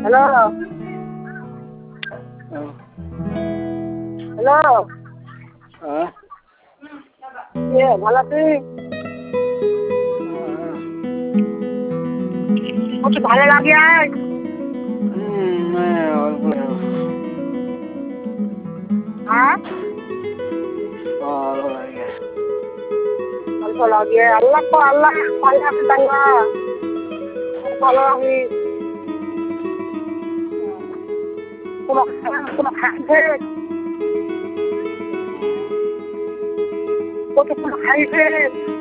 Hello hello হ্যাঁ কে ভালো আছিস? কত ভালো লাগে আজ হ্যাঁ ভালো লাগে অল্প লাগে আল্লাহ তো আল্লাহ ভালো আছে তাল্লা ভালো লাগে কোনো খাইছে কত কোনো খাইছে